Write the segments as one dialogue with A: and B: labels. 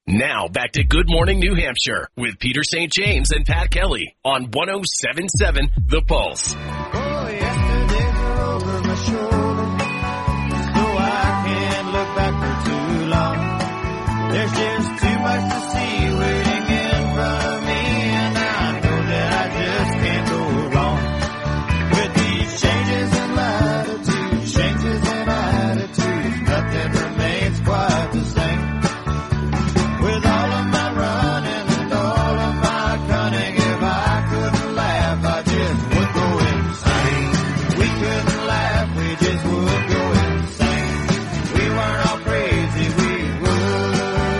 A: Now back to Good Morning New Hampshire with Peter St. James and Pat Kelly on 107.7 The Pulse.
B: Oh, yesterdays are over my shoulder, so I can't look back for too long. There's just too much to see waiting in front of me, and I know that I just can't go wrong. With these changes in latitude, changes in attitude, nothing remains quite the same. With all of my running and all of my cunning, if I couldn't laugh, I just would go insane. We couldn't laugh, we just would go insane. We weren't all crazy, we would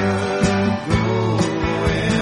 B: go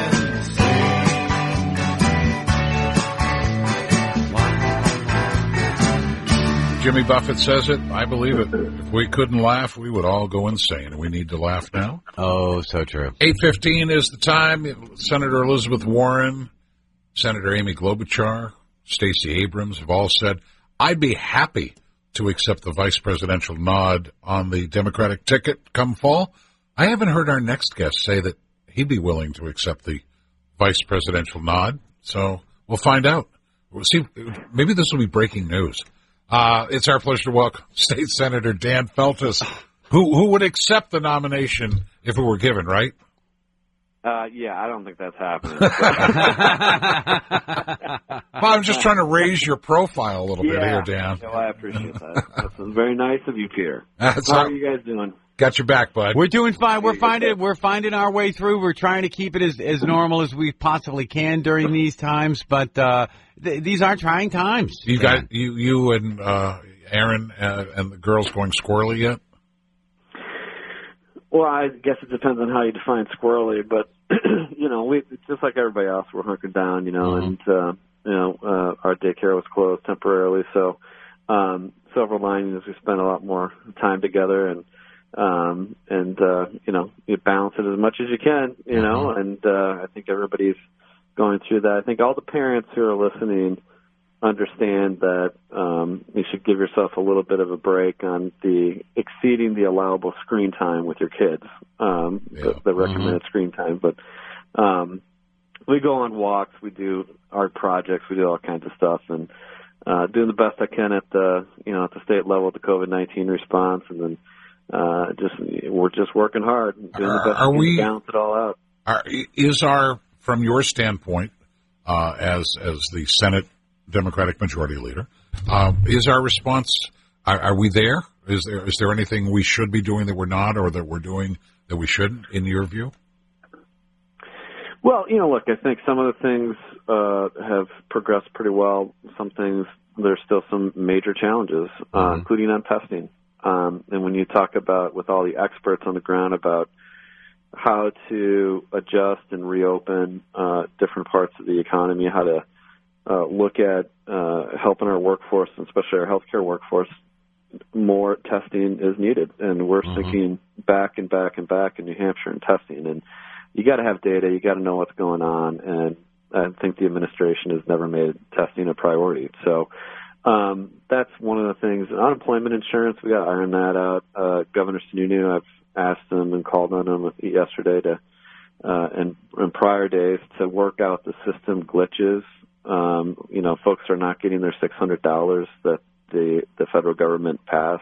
B: insane.
C: Jimmy Buffett says it. I believe it. If we couldn't laugh, we would all go insane. And we need to laugh now.
D: Oh, so true.
C: 8:15 is the time. Senator Elizabeth Warren, Senator Amy Klobuchar, Stacey Abrams have all said, I'd be happy to accept the vice presidential nod on the Democratic ticket come fall. I haven't heard our next guest say that he'd be willing to accept the vice presidential nod. So we'll find out. We'll see. Maybe this will be breaking news. It's our pleasure to welcome State Senator Dan Feltus, who would accept the nomination if it were given, right?
E: Yeah, I don't think that's happening.
C: Well, I'm just trying to raise your profile a little bit here, Dan.
E: No, I appreciate that. That's very nice of you, Peter. How are you guys doing?
C: Got your back, bud.
D: We're doing fine. We're finding our way through. We're trying to keep it as normal as we possibly can during these times, but these are trying times.
C: You got you and Aaron and the girls going squirrely yet?
E: Well, I guess it depends on how you define squirrely, but it's just like everybody else. We're hunkered down, and our daycare was closed temporarily, so silver lining is we spent a lot more time together, and you balance it as much as you can, and I think everybody's going through that. I think all the parents who are listening understand that you should give yourself a little bit of a break on the exceeding the allowable screen time with your kids, the recommended screen time. But we go on walks, we do art projects, we do all kinds of stuff, and doing the best I can at the state level with the COVID-19 response, and then we're just working hard, doing the best we can to balance it all out. From your standpoint,
C: as the Senate Democratic Majority Leader, is our response? Are we there? Is there anything we should be doing that we're not, or that we're doing that we shouldn't, in your view?
E: Well, look, I think some of the things have progressed pretty well. Some things, there's still some major challenges, including on testing. And when you talk about, with all the experts on the ground, about how to adjust and reopen different parts of the economy, how to look at helping our workforce, and especially our healthcare workforce, more testing is needed. And we're thinking back and back and back in New Hampshire and testing. And you got to have data. You got to know what's going on. And I think the administration has never made testing a priority. So that's one of the things. Unemployment insurance, we got to iron that out. Governor Sununu, I've asked him and called on him yesterday to and prior days to work out the system glitches. Folks are not getting their $600 that the federal government passed.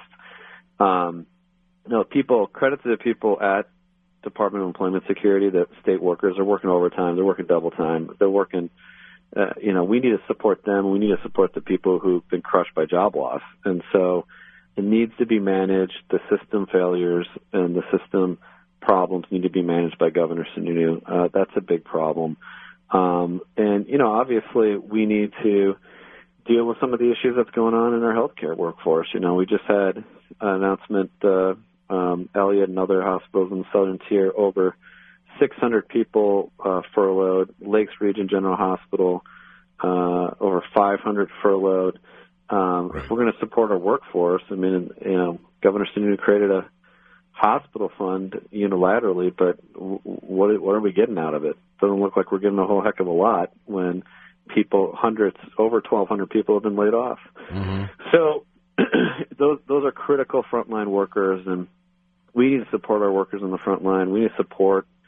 E: Credit to the people at Department of Employment Security, that state workers are working overtime. They're working double time. They're working, we need to support them. We need to support the people who've been crushed by job loss. And so it needs to be managed. The system failures and the system problems need to be managed by Governor Sununu. That's a big problem. Obviously we need to deal with some of the issues that's going on in our healthcare workforce. We just had an announcement, Elliott and other hospitals in the Southern Tier, over 600 people furloughed. Lakes Region General Hospital, over 500 furloughed. If we're going to support our workforce, Governor Sununu created a hospital fund unilaterally, but what are we getting out of it? Doesn't look like we're getting a whole heck of a lot when over 1,200 people have been laid off. So those are critical frontline workers, and we need to support our workers on the front line. We need to support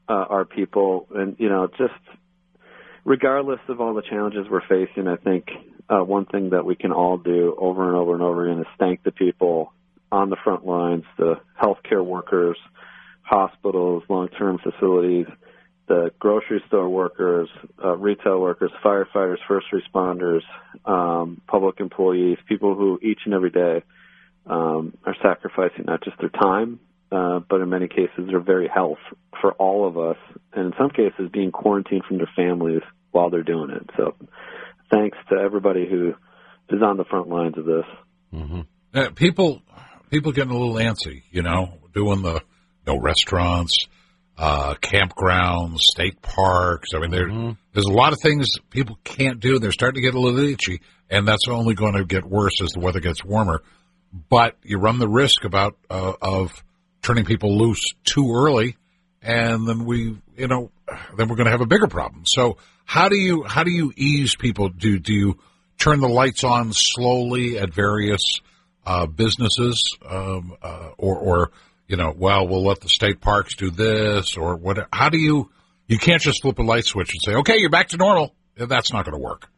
E: our people. And, just regardless of all the challenges we're facing, I think one thing that we can all do over and over and over again is thank the people on the front lines, the healthcare workers, hospitals, long-term facilities, the grocery store workers, retail workers, firefighters, first responders, public employees, people who each and every day are sacrificing not just their time, but in many cases their very health for all of us, and in some cases being quarantined from their families while they're doing it. So thanks to everybody who is on the front lines of this.
C: Mm-hmm. People getting a little antsy, doing the no restaurants, campgrounds, state parks. I mean, there's a lot of things people can't do. They're starting to get a little itchy, and that's only going to get worse as the weather gets warmer. But you run the risk of turning people loose too early, and then we're going to have a bigger problem. So how do you ease people? Do you turn the lights on slowly at various businesses, or we'll let the state parks do this, or what? How do you can't just flip a light switch and say, okay, you're back to normal. That's not going to work.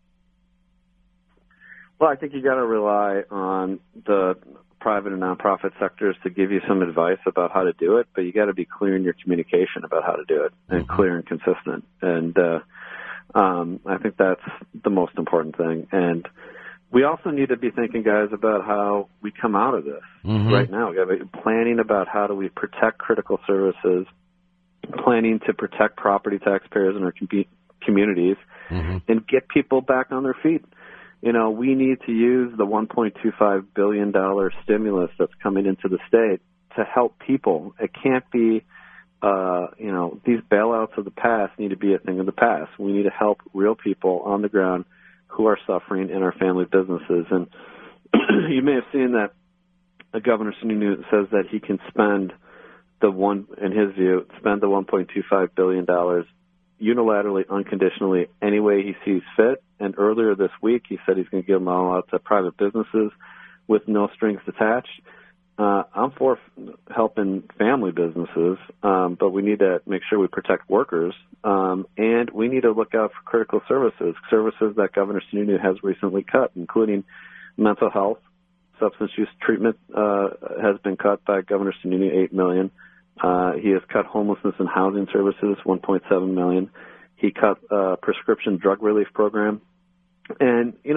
E: Well, I think you got to rely on the private and nonprofit sectors to give you some advice about how to do it, but you got to be clear in your communication about how to do it, and clear and consistent. And I think that's the most important thing. And we also need to be thinking, guys, about how we come out of this right now. We got to be planning about how do we protect critical services, planning to protect property taxpayers in our communities, and get people back on their feet. We need to use the $1.25 billion stimulus that's coming into the state to help people. It can't be, these bailouts of the past need to be a thing of the past. We need to help real people on the ground who are suffering in our family businesses. And you may have seen that Governor Sununu says that he can spend the $1.25 billion unilaterally, unconditionally, any way he sees fit. And earlier this week, he said he's going to give them all out to private businesses with no strings attached. I'm for helping family businesses, but we need to make sure we protect workers, and we need to look out for critical services that Governor Sununu has recently cut, including mental health. Substance use treatment has been cut by Governor Sununu, $8 million. He has cut homelessness and housing services, $1.7 million. He cut prescription drug relief program. And, he's,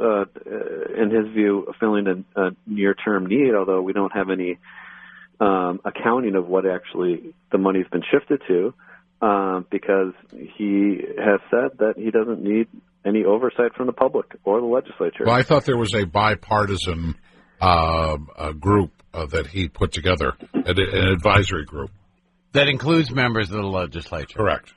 E: in his view, filling a near-term need, although we don't have any accounting of what actually the money's been shifted to, because he has said that he doesn't need any oversight from the public or the legislature.
C: Well, I thought there was a bipartisan group that he put together, an advisory group.
D: That includes members of the legislature.
C: Correct.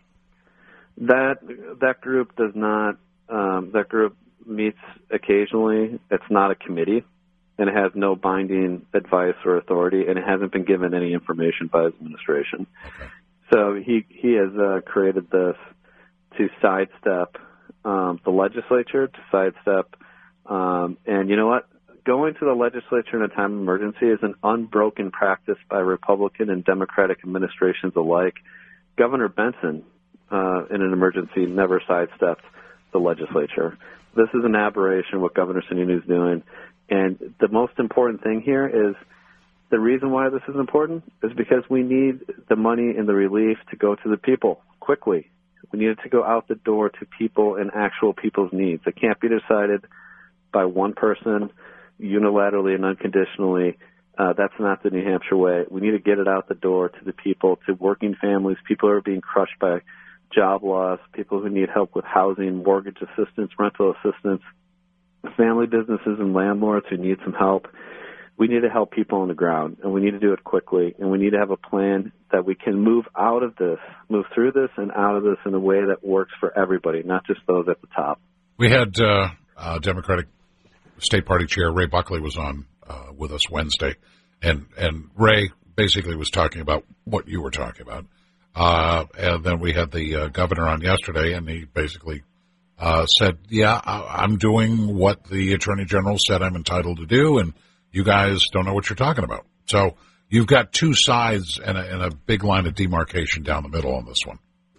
E: That group does not. That group meets occasionally. It's not a committee, and it has no binding advice or authority, and it hasn't been given any information by his administration. Okay. So he has created this to sidestep the legislature, to sidestep, and you know what? Going to the legislature in a time of emergency is an unbroken practice by Republican and Democratic administrations alike. Governor Benson, in an emergency, never sidestepped the legislature. This is an aberration, what Governor Sununu is doing. And the most important thing here is the reason why this is important is because we need the money and the relief to go to the people quickly. We need it to go out the door to people and actual people's needs. It can't be decided by one person unilaterally and unconditionally. That's not the New Hampshire way. We need to get it out the door to the people, to working families, people who are being crushed by job loss, people who need help with housing, mortgage assistance, rental assistance, family businesses and landlords who need some help. We need to help people on the ground, and we need to do it quickly, and we need to have a plan that we can move out of this, move through this and out of this in a way that works for everybody, not just those at the top.
C: We had Democratic State Party Chair Ray Buckley was on with us Wednesday, and Ray basically was talking about what you were talking about. And then we had the governor on yesterday, and he basically said, I'm doing what the Attorney General said I'm entitled to do, and you guys don't know what you're talking about. So you've got two sides and a big line of demarcation down the middle on this one.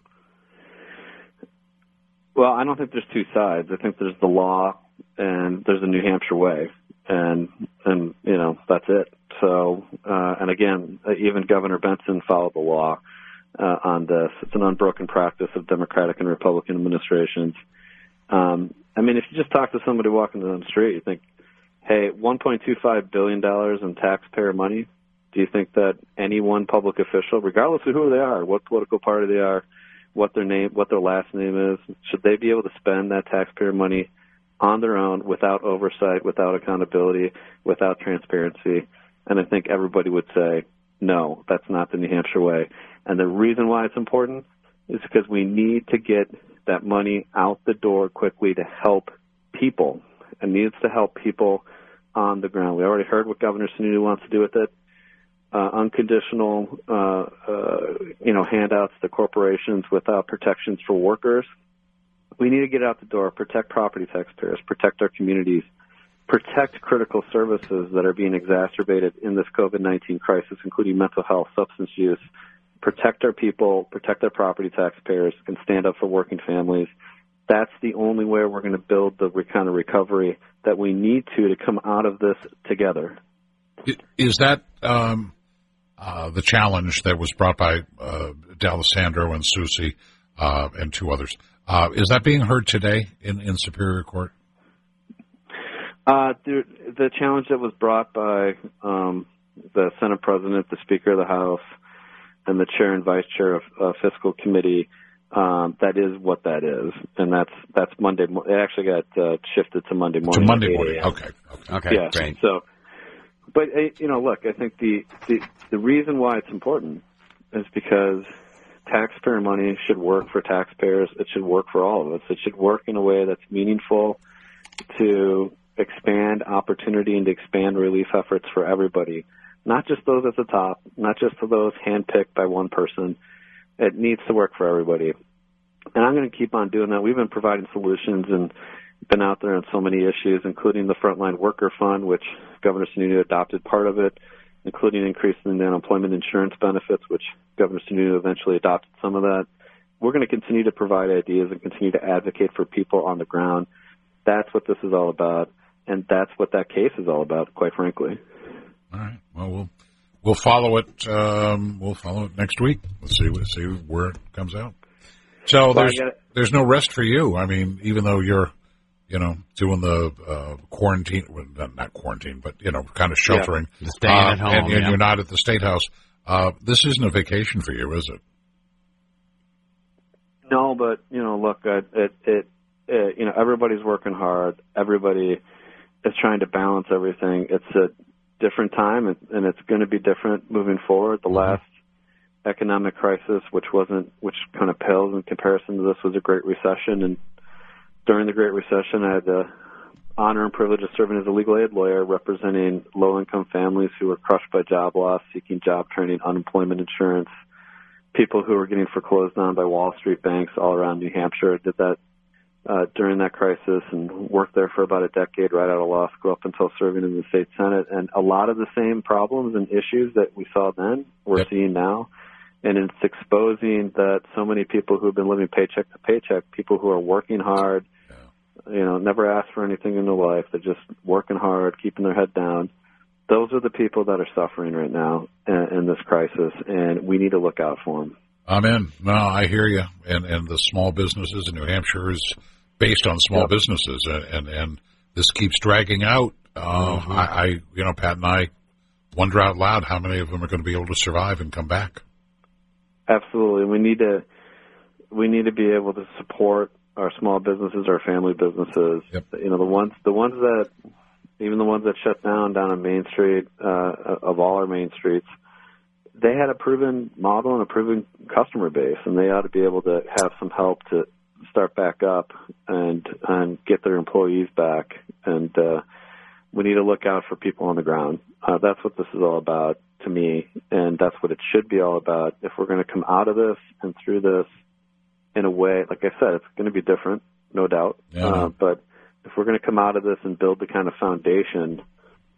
E: Well, I don't think there's two sides. I think there's the law and there's the New Hampshire way, and that's it. So, and again, even Governor Benson followed the law on this. It's an unbroken practice of Democratic and Republican administrations. If you just talk to somebody walking down the street, you think, hey, $1.25 billion in taxpayer money. Do you think that any one public official, regardless of who they are, what political party they are, what their last name is, should they be able to spend that taxpayer money on their own without oversight, without accountability, without transparency? And I think everybody would say, no, that's not the New Hampshire way. And the reason why it's important is because we need to get that money out the door quickly to help people. It needs to help people on the ground. We already heard what Governor Sununu wants to do with it. Unconditional, handouts to corporations without protections for workers. We need to get out the door, protect property taxpayers, protect our communities, protect critical services that are being exacerbated in this COVID-19 crisis, including mental health, substance use, protect our people, protect our property taxpayers, and stand up for working families. That's the only way we're going to build the kind of recovery that we need to come out of this together.
C: Is that the challenge that was brought by D'Alessandro and Soucy and two others? Is that being heard today in Superior Court?
E: The challenge that was brought by the Senate President, the Speaker of the House, and the Chair and Vice Chair of Fiscal Committee, that is what that is, and that's Monday. It actually got shifted to Monday morning.
C: To Monday morning. Okay.
E: Yeah.
D: Great.
E: So, but look, I think the reason why it's important is because taxpayer money should work for taxpayers. It should work for all of us. It should work in a way that's meaningful to expand opportunity and to expand relief efforts for everybody, not just those at the top, not just for those handpicked by one person. It needs to work for everybody. And I'm going to keep on doing that. We've been providing solutions and been out there on so many issues, including the Frontline Worker Fund, which Governor Sununu adopted part of it, including increasing the unemployment insurance benefits, which Governor Sununu eventually adopted some of that. We're going to continue to provide ideas and continue to advocate for people on the ground. That's what this is all about, and that's what that case is all about, quite frankly.
C: All right. Well, we'll follow it. We'll follow it next week. Let's see where it comes out. So there's no rest for you. I mean, even though you're, doing the quarantine, well, not quarantine, but kind of sheltering,
D: staying at home,
C: and you're not at the State House. This isn't a vacation for you, is it?
E: No, but look, everybody's working hard. Everybody is trying to balance everything. It's a different time, and it's going to be different moving forward. The last economic crisis, which kind of pales in comparison to this, was a Great Recession. And during the Great Recession, I had the honor and privilege of serving as a legal aid lawyer representing low-income families who were crushed by job loss, seeking job training, unemployment insurance, people who were getting foreclosed on by Wall Street banks all around New Hampshire. I did that during that crisis and worked there for about a decade right out of law school up until serving in the state Senate. And a lot of the same problems and issues that we saw then we're seeing now. And it's exposing that so many people who have been living paycheck to paycheck, people who are working hard, never ask for anything in their life. They're just working hard, keeping their head down. Those are the people that are suffering right now in this crisis, and we need to look out for them.
C: Amen. No, I hear you. And the small businesses in New Hampshire is based on small businesses, and this keeps dragging out. Pat and I wonder out loud how many of them are going to be able to survive and come back. Absolutely.
E: We need to be able to support our small businesses, our family businesses.
C: Yep.
E: The ones that shut down on Main Street, of all our main streets, they had a proven model and a proven customer base, and they ought to be able to have some help to start back up and get their employees back. And we need to look out for people on the ground. That's what this is all about to me, and that's what it should be all about. If we're going to come out of this and through this in a way, like I said, it's going to be different, no doubt.
C: Yeah.
E: But if we're going to come out of this and build the kind of foundation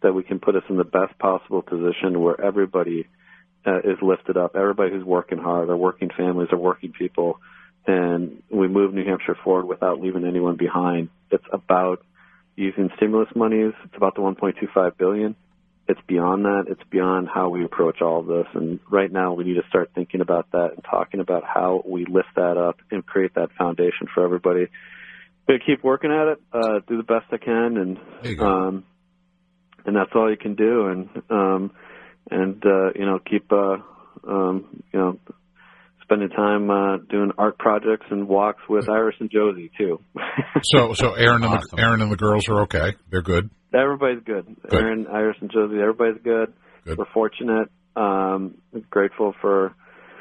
E: that we can put us in the best possible position where everybody is lifted up, everybody who's working hard, our working families, our working people, and we move New Hampshire forward without leaving anyone behind. It's about using stimulus monies. It's about the $1.25 billion. It's beyond that. It's beyond how we approach all of this. And right now we need to start thinking about that and talking about how we lift that up and create that foundation for everybody. But keep working at it, do the best I can, and that's all you can do. And keep spending time doing art projects and walks with Iris and Josie too.
C: So Aaron and the girls are okay. They're good.
E: Everybody's good. Aaron, Iris, and Josie. Everybody's good. We're fortunate. Grateful for,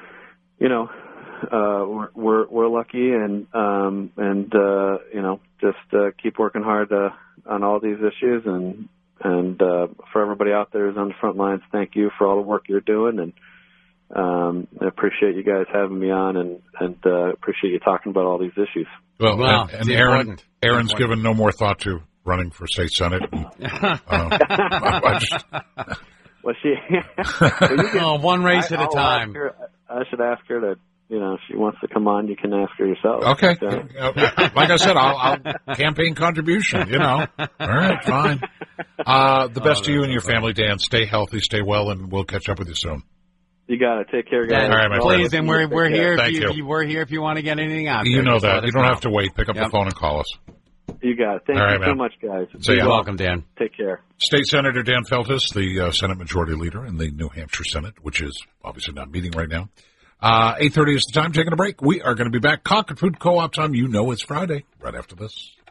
E: we're lucky, and just keep working hard on all these issues, and for everybody out there who's on the front lines, thank you for all the work you're doing, and I appreciate you guys having me on, and appreciate you talking about all these issues.
C: Well, and Aaron's given no more thought to running for state senate. And,
D: one race at a time.
E: I should ask her to. If she wants to come on, you can ask her yourself.
C: Okay. Like I said, I'll campaign contribution, All right, fine. The best to you and your family, Dan. Stay healthy, stay well, and we'll catch up with you soon.
E: You got it. Take care, guys.
C: All right, my
D: please,
C: friend.
D: and we're here.
C: Thank you.
D: We're here if you want to get anything out.
C: You
D: there.
C: know that. You don't have to wait. Pick up the phone and call us.
E: You got it. Thank you so much, guys.
D: You're welcome, Dan.
E: Take care.
C: State Senator Dan Feltus, the Senate Majority Leader in the New Hampshire Senate, which is obviously not meeting right now. 8:30 is the time. Taking a break. We are going to be back. Concord Food Co-op time. It's Friday. Right after this.